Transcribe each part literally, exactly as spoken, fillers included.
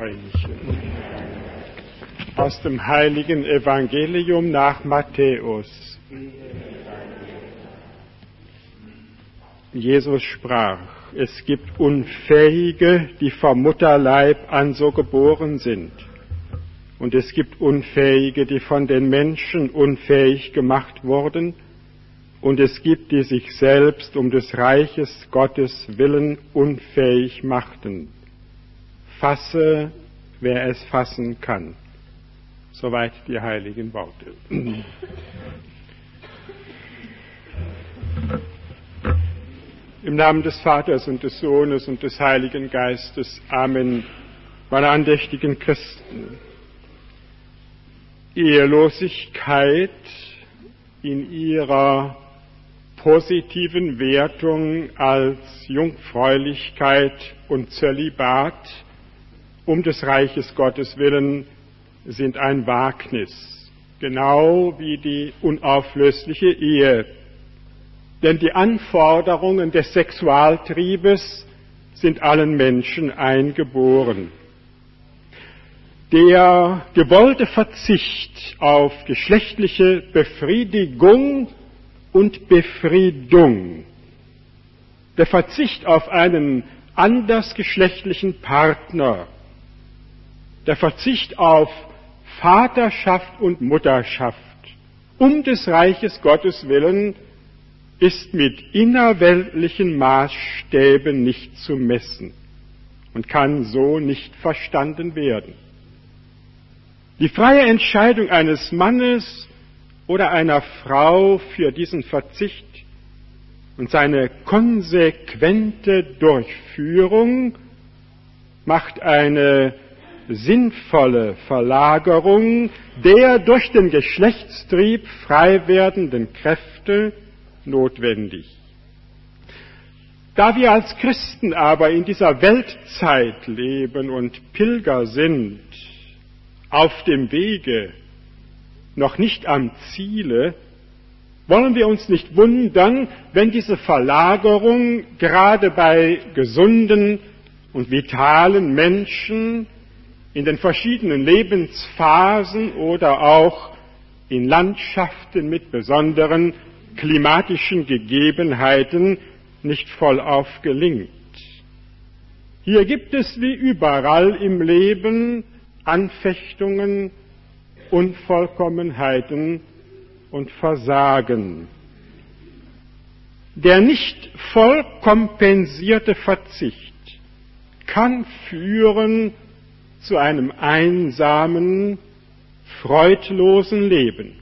sprechen. Aus dem heiligen Evangelium nach Matthäus. Jesus sprach: Es gibt Unfähige, die vom Mutterleib an so geboren sind. Und es gibt Unfähige, die von den Menschen unfähig gemacht wurden. Und es gibt, die sich selbst um des Reiches Gottes willen unfähig machten. Fasse, wer es fassen kann. Soweit die heiligen Worte. Im Namen des Vaters und des Sohnes und des Heiligen Geistes. Amen. Meine andächtigen Christen. Ehelosigkeit in ihrer positiven Wertung als Jungfräulichkeit und Zölibat um des Reiches Gottes willen sind ein Wagnis, genau wie die unauflösliche Ehe. Denn die Anforderungen des Sexualtriebes sind allen Menschen eingeboren. Der gewollte Verzicht auf geschlechtliche Befriedigung und Befriedung, der Verzicht auf einen andersgeschlechtlichen Partner, der Verzicht auf Vaterschaft und Mutterschaft um des Reiches Gottes willen ist mit innerweltlichen Maßstäben nicht zu messen und kann so nicht verstanden werden. Die freie Entscheidung eines Mannes oder einer Frau für diesen Verzicht und seine konsequente Durchführung macht eine sinnvolle Verlagerung der durch den Geschlechtstrieb frei werdenden Kräfte notwendig. Da wir als Christen aber in dieser Weltzeit leben und Pilger sind, auf dem Wege, noch nicht am Ziele, wollen wir uns nicht wundern, wenn diese Verlagerung gerade bei gesunden und vitalen Menschen in den verschiedenen Lebensphasen oder auch in Landschaften mit besonderen klimatischen Gegebenheiten nicht vollauf gelingt. Hier gibt es wie überall im Leben Anfechtungen, Unvollkommenheiten und Versagen. Der nicht voll kompensierte Verzicht kann führen zu einem einsamen, freudlosen Leben.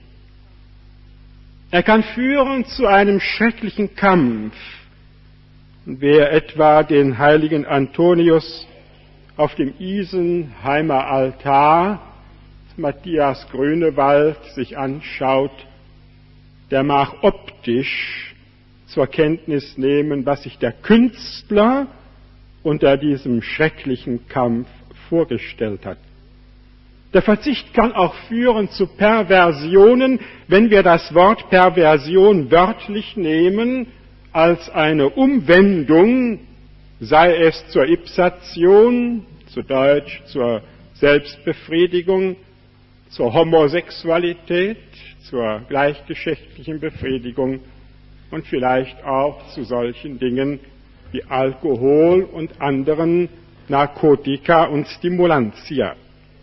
Er kann führen zu einem schrecklichen Kampf. Und wer etwa den heiligen Antonius auf dem Isenheimer Altar Matthias Grünewald sich anschaut, der mag optisch zur Kenntnis nehmen, was sich der Künstler unter diesem schrecklichen Kampf vorgestellt hat. Der Verzicht kann auch führen zu Perversionen, wenn wir das Wort Perversion wörtlich nehmen, als eine Umwendung, sei es zur Ipsation, zu Deutsch zur Selbstbefriedigung, zur Homosexualität, zur gleichgeschlechtlichen Befriedigung und vielleicht auch zu solchen Dingen wie Alkohol und anderen Narkotika und Stimulantia.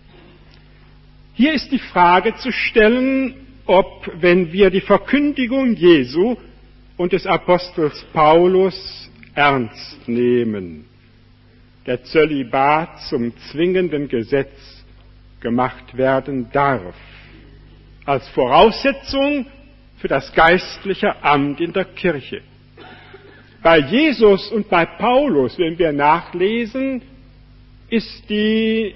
Hier ist die Frage zu stellen, ob, wenn wir die Verkündigung Jesu und des Apostels Paulus ernst nehmen, der Zölibat zum zwingenden Gesetz gemacht werden darf, als Voraussetzung für das geistliche Amt in der Kirche. Bei Jesus und bei Paulus, wenn wir nachlesen, ist die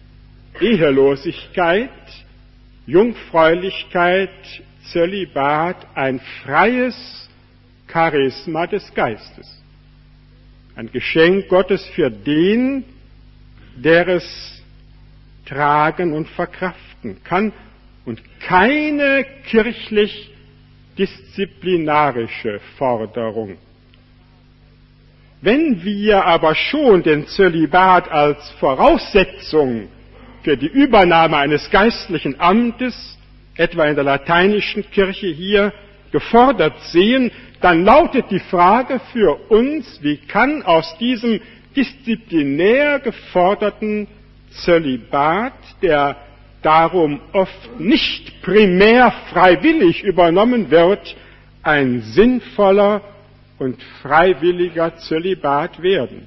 Ehelosigkeit, Jungfräulichkeit, Zölibat ein freies Charisma des Geistes. Ein Geschenk Gottes für den, der es tragen und verkraften kann und keine kirchlich disziplinarische Forderung. Wenn wir aber schon den Zölibat als Voraussetzung für die Übernahme eines geistlichen Amtes, etwa in der lateinischen Kirche hier, gefordert sehen, dann lautet die Frage für uns, wie kann aus diesem disziplinär geforderten Zölibat, der darum oft nicht primär freiwillig übernommen wird, ein sinnvoller und freiwilliger Zölibat werden?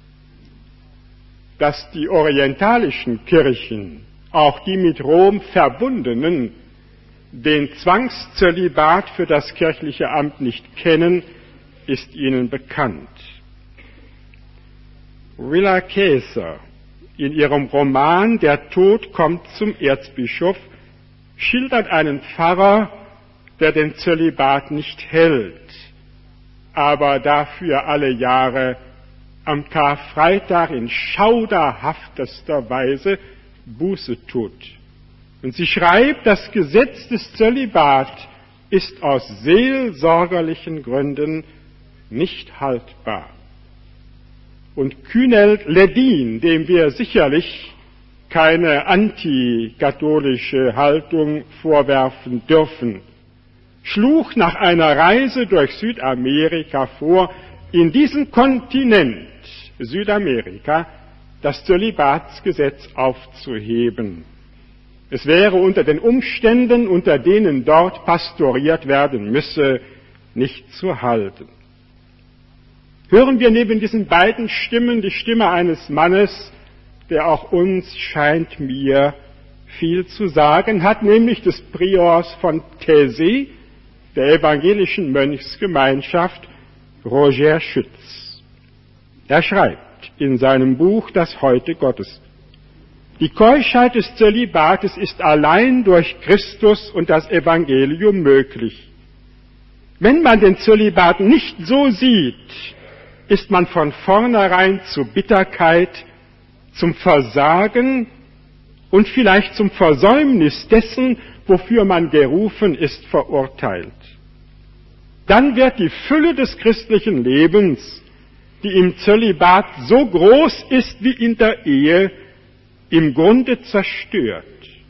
Dass die orientalischen Kirchen, auch die mit Rom verbundenen, den Zwangszölibat für das kirchliche Amt nicht kennen, ist Ihnen bekannt. Willa Käser in ihrem Roman Der Tod kommt zum Erzbischof schildert einen Pfarrer, der den Zölibat nicht hält, aber dafür alle Jahre am Karfreitag in schauderhaftester Weise Buße tut. Und sie schreibt, das Gesetz des Zölibat ist aus seelsorgerlichen Gründen nicht haltbar. Und Künel Ledin, dem wir sicherlich keine antikatholische Haltung vorwerfen dürfen, schlug nach einer Reise durch Südamerika vor, in diesem Kontinent Südamerika das Zölibatsgesetz aufzuheben. Es wäre unter den Umständen, unter denen dort pastoriert werden müsse, nicht zu halten. Hören wir neben diesen beiden Stimmen die Stimme eines Mannes, der auch uns, scheint mir, viel zu sagen hat, nämlich des Priors von Taizé, der evangelischen Mönchsgemeinschaft, Roger Schütz. Er schreibt in seinem Buch Das Heute Gottes: Die Keuschheit des Zölibates ist allein durch Christus und das Evangelium möglich. Wenn man den Zölibat nicht so sieht, ist man von vornherein zu Bitterkeit, zum Versagen und vielleicht zum Versäumnis dessen, wofür man gerufen ist, verurteilt. Dann wird die Fülle des christlichen Lebens, die im Zölibat so groß ist wie in der Ehe, im Grunde zerstört.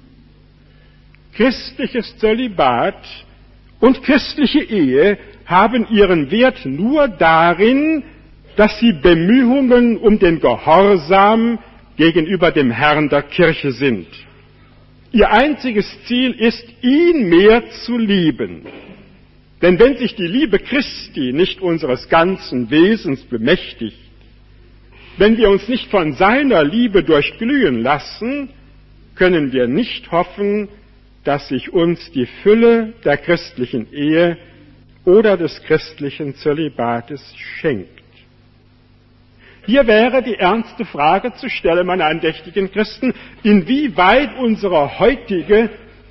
Christliches Zölibat und christliche Ehe haben ihren Wert nur darin, dass sie Bemühungen um den Gehorsam gegenüber dem Herrn der Kirche sind. Ihr einziges Ziel ist, ihn mehr zu lieben. Denn wenn sich die Liebe Christi nicht unseres ganzen Wesens bemächtigt, wenn wir uns nicht von seiner Liebe durchglühen lassen, können wir nicht hoffen, dass sich uns die Fülle der christlichen Ehe oder des christlichen Zölibates schenkt. Hier wäre die ernste Frage zu stellen, meine andächtigen Christen, inwieweit unsere heutige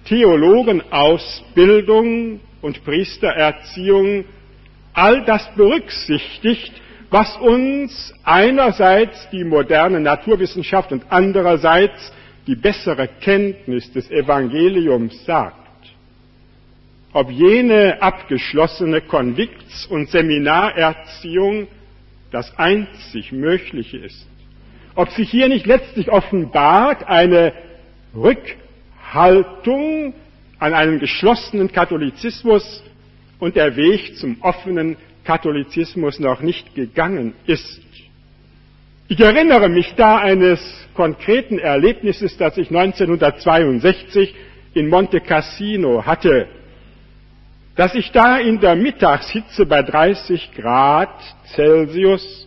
Theologenausbildung und Priestererziehung all das berücksichtigt, was uns einerseits die moderne Naturwissenschaft und andererseits die bessere Kenntnis des Evangeliums sagt. Ob jene abgeschlossene Konvikts- und Seminarerziehung das einzig Mögliche ist. Ob sich hier nicht letztlich offenbart eine Rückhaltung an einen geschlossenen Katholizismus und der Weg zum offenen Katholizismus noch nicht gegangen ist. Ich erinnere mich da eines konkreten Erlebnisses, das ich neunzehnhundertzweiundsechzig in Monte Cassino hatte, dass ich da in der Mittagshitze bei dreißig Grad Celsius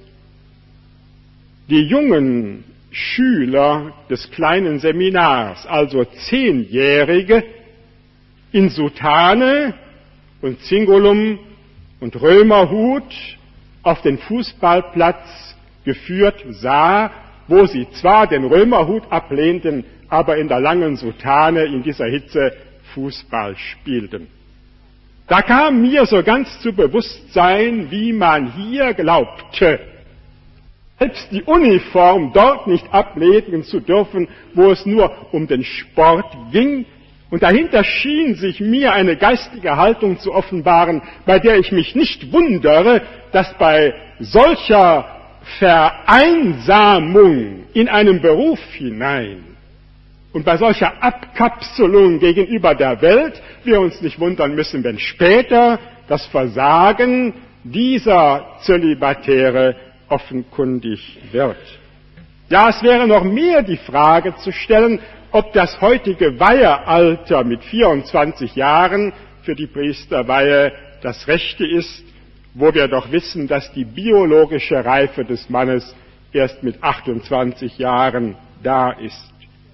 die jungen Schüler des kleinen Seminars, also Zehnjährige, in Soutane und Zingulum und Römerhut auf den Fußballplatz geführt sah, wo sie zwar den Römerhut ablehnten, aber in der langen Soutane in dieser Hitze Fußball spielten. Da kam mir so ganz zu Bewusstsein, wie man hier glaubte, selbst die Uniform dort nicht ablegen zu dürfen, wo es nur um den Sport ging. Und dahinter schien sich mir eine geistige Haltung zu offenbaren, bei der ich mich nicht wundere, dass bei solcher Vereinsamung in einen Beruf hinein und bei solcher Abkapselung gegenüber der Welt wir uns nicht wundern müssen, wenn später das Versagen dieser Zölibatäre offenkundig wird. Ja, es wäre noch mehr die Frage zu stellen, ob das heutige Weihealter mit vierundzwanzig Jahren für die Priesterweihe das Rechte ist, wo wir doch wissen, dass die biologische Reife des Mannes erst mit achtundzwanzig Jahren da ist.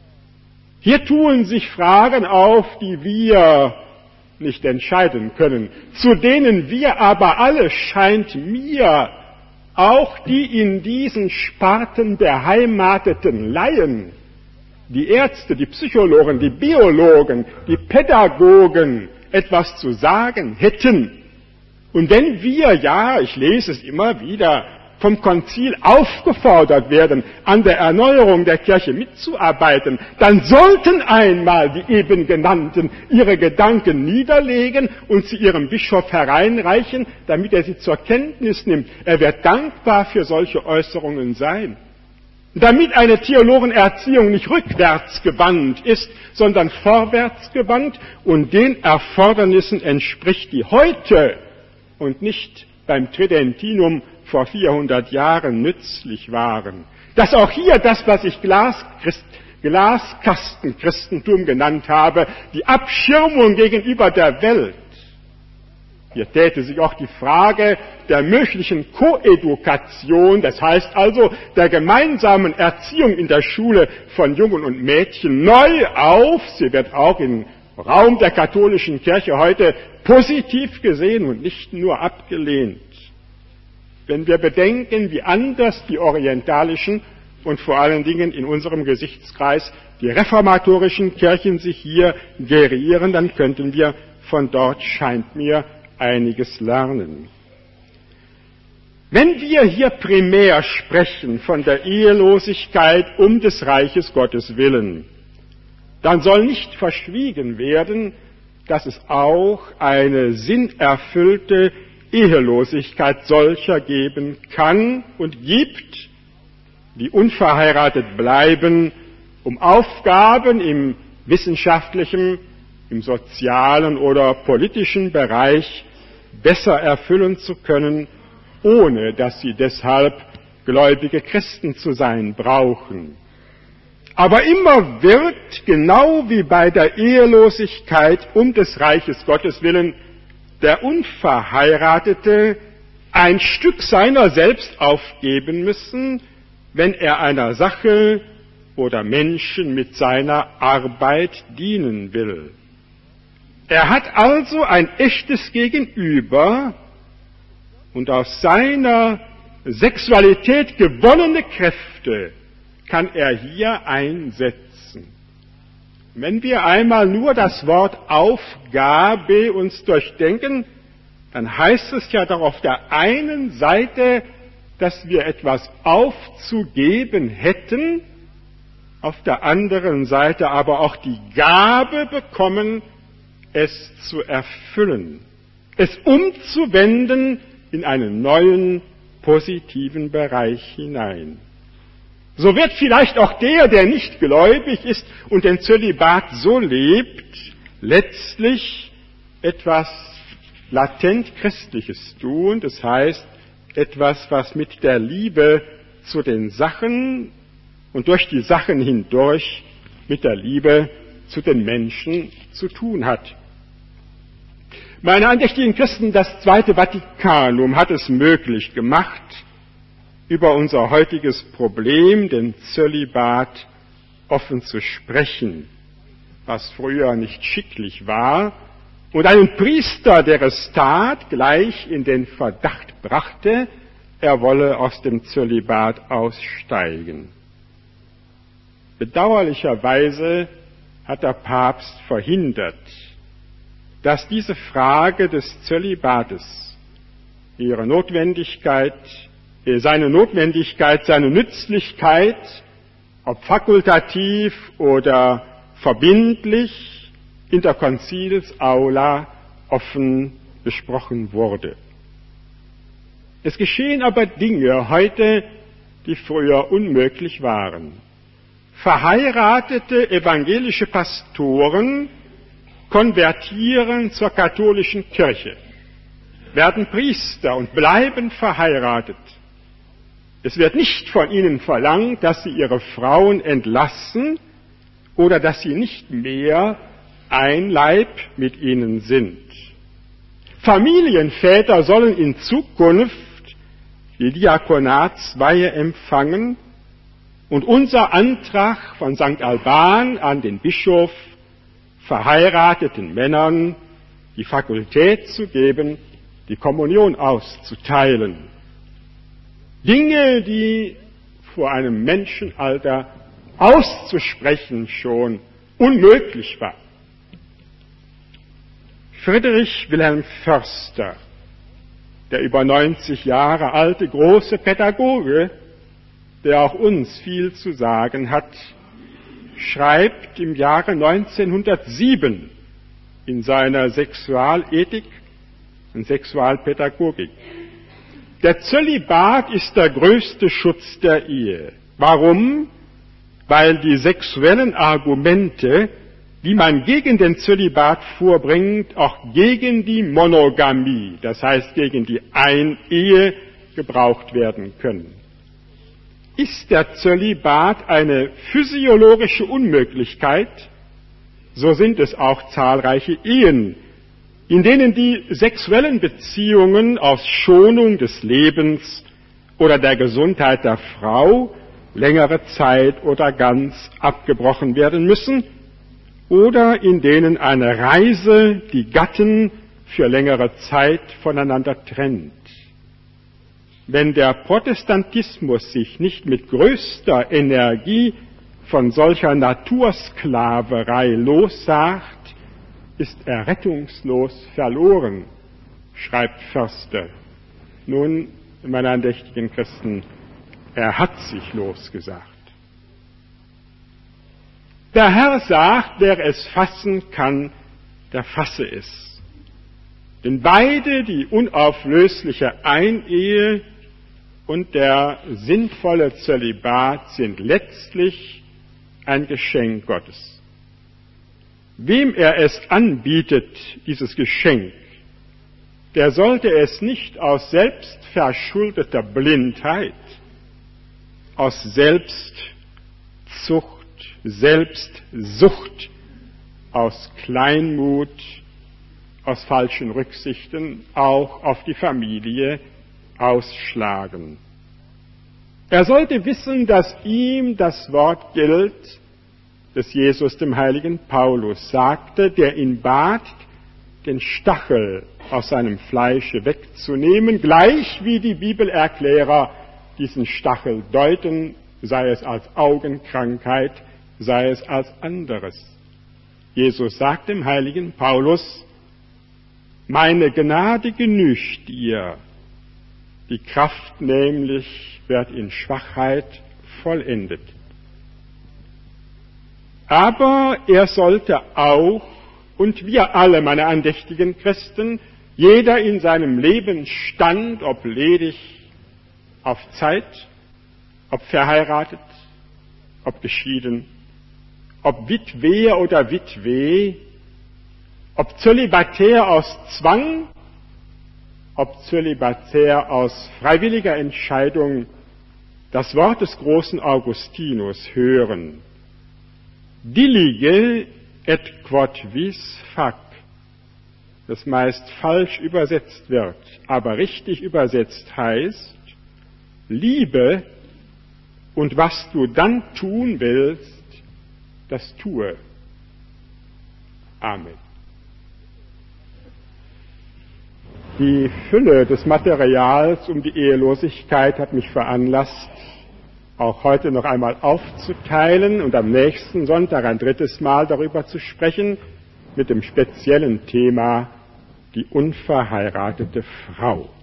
Hier tun sich Fragen auf, die wir nicht entscheiden können, zu denen wir aber alle, scheint mir, auch die in diesen Sparten beheimateten Laien, die Ärzte, die Psychologen, die Biologen, die Pädagogen etwas zu sagen hätten. Und wenn wir, ja, ich lese es immer wieder, vom Konzil aufgefordert werden, an der Erneuerung der Kirche mitzuarbeiten, dann sollten einmal die eben genannten ihre Gedanken niederlegen und sie ihrem Bischof hereinreichen, damit er sie zur Kenntnis nimmt. Er wird dankbar für solche Äußerungen sein. Damit eine Theologenerziehung nicht rückwärts gewandt ist, sondern vorwärts gewandt und den Erfordernissen entspricht, die heute und nicht beim Tridentinum vor vierhundert Jahren nützlich waren. Dass auch hier das, was ich Glaschrist, Glaskastenchristentum genannt habe, die Abschirmung gegenüber der Welt. Hier täte sich auch die Frage der möglichen Koedukation, das heißt also der gemeinsamen Erziehung in der Schule von Jungen und Mädchen neu auf. Sie wird auch im Raum der katholischen Kirche heute positiv gesehen und nicht nur abgelehnt. Wenn wir bedenken, wie anders die orientalischen und vor allen Dingen in unserem Gesichtskreis die reformatorischen Kirchen sich hier gerieren, dann könnten wir von dort, scheint mir, einiges lernen. Wenn wir hier primär sprechen von der Ehelosigkeit um des Reiches Gottes willen, dann soll nicht verschwiegen werden, dass es auch eine sinnerfüllte Ehelosigkeit solcher geben kann und gibt, die unverheiratet bleiben, um Aufgaben im wissenschaftlichen, im sozialen oder politischen Bereich besser erfüllen zu können, ohne dass sie deshalb gläubige Christen zu sein brauchen. Aber immer wird, genau wie bei der Ehelosigkeit um des Reiches Gottes willen, der Unverheiratete ein Stück seiner selbst aufgeben müssen, wenn er einer Sache oder Menschen mit seiner Arbeit dienen will. Er hat also ein echtes Gegenüber und aus seiner Sexualität gewonnene Kräfte kann er hier einsetzen. Wenn wir einmal nur das Wort Aufgabe uns durchdenken, dann heißt es ja doch auf der einen Seite, dass wir etwas aufzugeben hätten, auf der anderen Seite aber auch die Gabe bekommen, es zu erfüllen, es umzuwenden in einen neuen, positiven Bereich hinein. So wird vielleicht auch der, der nicht gläubig ist und den Zölibat so lebt, letztlich etwas latent Christliches tun, das heißt etwas, was mit der Liebe zu den Sachen und durch die Sachen hindurch mit der Liebe zu den Menschen zu tun hat. Meine andächtigen Christen, das Zweite Vatikanum hat es möglich gemacht, über unser heutiges Problem, den Zölibat, offen zu sprechen, was früher nicht schicklich war, und einen Priester, der es tat, gleich in den Verdacht brachte, er wolle aus dem Zölibat aussteigen. Bedauerlicherweise hat der Papst verhindert, dass diese Frage des Zölibates, ihre Notwendigkeit, seine Notwendigkeit, seine Nützlichkeit, ob fakultativ oder verbindlich, in der Konzilsaula offen besprochen wurde. Es geschehen aber Dinge heute die früher unmöglich waren. Verheiratete evangelische Pastoren konvertieren zur katholischen Kirche, werden Priester und bleiben verheiratet. Es wird nicht von ihnen verlangt, dass sie ihre Frauen entlassen oder dass sie nicht mehr ein Leib mit ihnen sind. Familienväter sollen in Zukunft die Diakonatsweihe empfangen und unser Antrag von Sankt Alban an den Bischof, verheirateten Männern die Fakultät zu geben, die Kommunion auszuteilen. Dinge, die vor einem Menschenalter auszusprechen schon unmöglich war. Friedrich Wilhelm Förster, der über neunzig Jahre alte große Pädagoge, der auch uns viel zu sagen hat, schreibt im Jahre neunzehnhundertsieben in seiner Sexualethik und Sexualpädagogik: Der Zölibat ist der größte Schutz der Ehe. Warum? Weil die sexuellen Argumente, die man gegen den Zölibat vorbringt, auch gegen die Monogamie, das heißt gegen die Einehe, gebraucht werden können. Ist der Zölibat eine physiologische Unmöglichkeit, so sind es auch zahlreiche Ehen, in denen die sexuellen Beziehungen aus Schonung des Lebens oder der Gesundheit der Frau längere Zeit oder ganz abgebrochen werden müssen, oder in denen eine Reise die Gatten für längere Zeit voneinander trennt. Wenn der Protestantismus sich nicht mit größter Energie von solcher Natursklaverei lossagt, ist er rettungslos verloren, schreibt Förster. Nun, meine andächtigen Christen, er hat sich losgesagt. Der Herr sagt, wer es fassen kann, der fasse es. Denn beide, die unauflösliche Einehe und der sinnvolle Zölibat, sind letztlich ein Geschenk Gottes. Wem er es anbietet, dieses Geschenk, der sollte es nicht aus selbstverschuldeter Blindheit, aus Selbstzucht, Selbstsucht, aus Kleinmut, aus falschen Rücksichten auch auf die Familie ausschlagen. Er sollte wissen, dass ihm das Wort gilt, das Jesus dem heiligen Paulus sagte, der ihn bat, den Stachel aus seinem Fleische wegzunehmen, gleich wie die Bibelerklärer diesen Stachel deuten, sei es als Augenkrankheit, sei es als anderes. Jesus sagt dem heiligen Paulus: Meine Gnade genügt dir, die Kraft nämlich wird in Schwachheit vollendet. Aber er sollte auch, und wir alle, meine andächtigen Christen, jeder in seinem Lebensstand, ob ledig, auf Zeit, ob verheiratet, ob geschieden, ob Witwer oder Witwe, ob zölibatär aus Zwang, ob zölibatär aus freiwilliger Entscheidung, das Wort des großen Augustinus hören. Dilige et quod vis fac, das meist falsch übersetzt wird, aber richtig übersetzt heißt: Liebe, und was du dann tun willst, das tue. Amen. Die Fülle des Materials um die Ehelosigkeit hat mich veranlasst, auch heute noch einmal aufzuteilen und am nächsten Sonntag ein drittes Mal darüber zu sprechen, mit dem speziellen Thema die unverheiratete Frau.